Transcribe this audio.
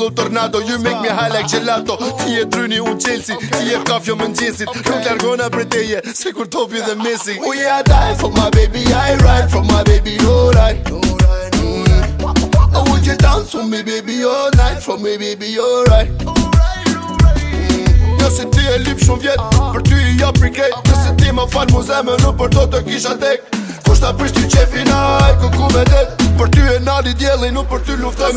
u tornado, you make me high like gelato. Ti e tryni unë Chelsea, ti e kafjo më njësit. Nuk largona për teje, se kur topi dhe Messi. Oh yeah, I die for my baby, I ride for my baby, alright. Oh, would you dance for me baby all night, for me baby, alright. Nëse ti e lip shumë vjet, për ty i ja priket. Nëse ti ma falë mu zemën, nuk për to të kisha tek. Kushta prish ty qefin aj, kuku me det. Për ty e nali djeli, nuk për ty lufta.